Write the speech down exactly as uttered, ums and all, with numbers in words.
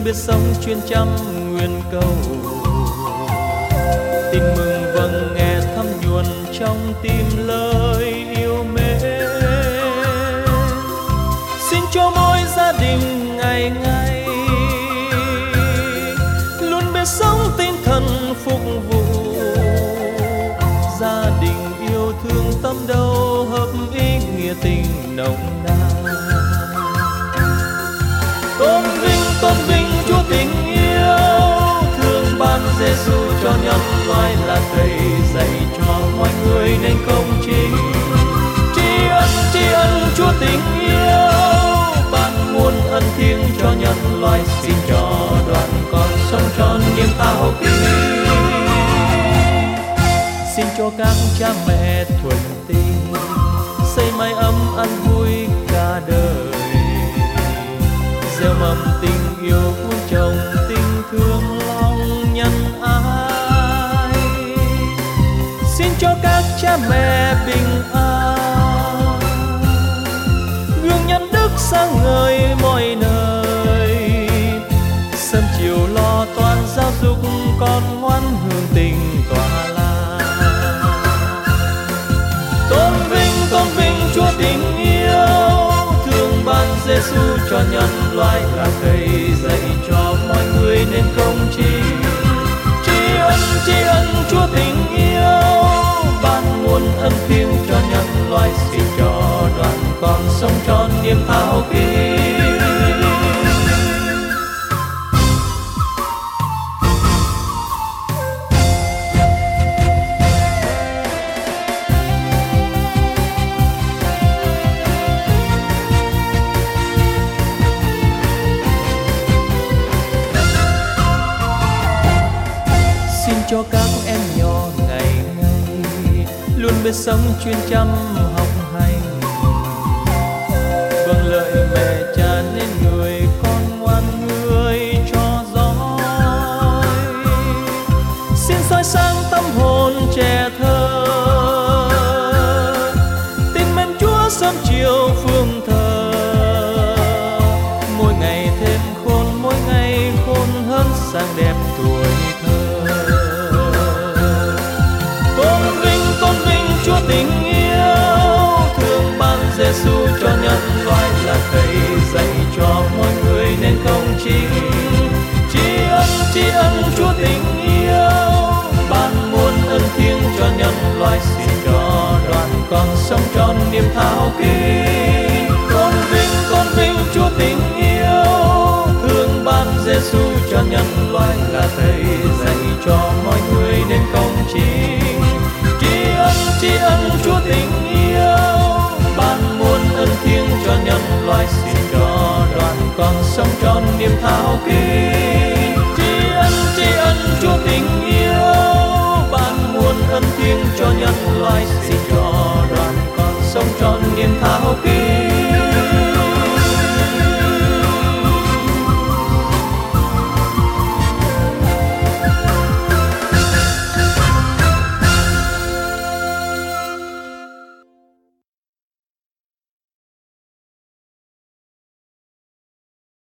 biết sống chuyên chăm nguyên câu. Tin mừng vâng nghe thăm nhuần trong tim lời yêu mến. Xin cho mỗi gia đình ngày ngày luôn biết sống tinh thần phục vụ. Gia đình yêu thương tâm đầu hợp ý nghĩa tình nồng nàn. Tôn vinh tôn vinh Chúa tình yêu thương ban Giêsu cho nhân loại là thầy dạy cho mọi người nên công chính. Tri ân tri ân Chúa tình yêu ban muôn ân thiêng cho nhân loại. Xin cho đoàn con sống tròn niềm ao kính. Xin cho các cha mẹ thuần tình xây mái ấm ăn vui cả đời. Gieo mầm tình yêu vun trồng tình thương lòng nhân ái. Xin cho các cha mẹ bình an gương nhân đức sáng ngời mọi nơi. Sớm chiều lo toan giáo dục con ngoan hương tình tỏa lan. Tôn vinh tôn vinh Chúa tình yêu thương ban Giêsu cho nhân loại là thầy dạy cho mọi người nên công chính. Tri ân tri ân Chúa tình yêu ban muôn ân thiêng cho nhân loại. Xin cho đoàn con sống tròn niềm thao kính. Cho các em nhỏ ngày ngày luôn biết sống chuyên chăm học hành. Vâng lời mẹ cha nên người con ngoan người cho giỏi. Xin soi sáng tâm hồn trẻ thơ tin mến Chúa sớm chiều phương thờ. Mỗi ngày thêm khôn mỗi ngày khôn hơn sang đẹp tuổi thơ. Chúa tình yêu thương ban Giêsu cho nhân loại là thầy dạy cho mọi người nên công chính. Tri ân tri ân Chúa tình yêu ban muôn ân thiêng cho nhân loại. Xin cho đoàn con sống tròn niềm thao kính. Tôn vinh tôn vinh Chúa tình yêu thương ban Giêsu cho nhân loại là thầy dạy cho mọi người nên công chính. Tri ân Chúa tình yêu ban muôn ân thiêng cho nhân loại. Xin cho đoàn con sống tròn niềm thao kính.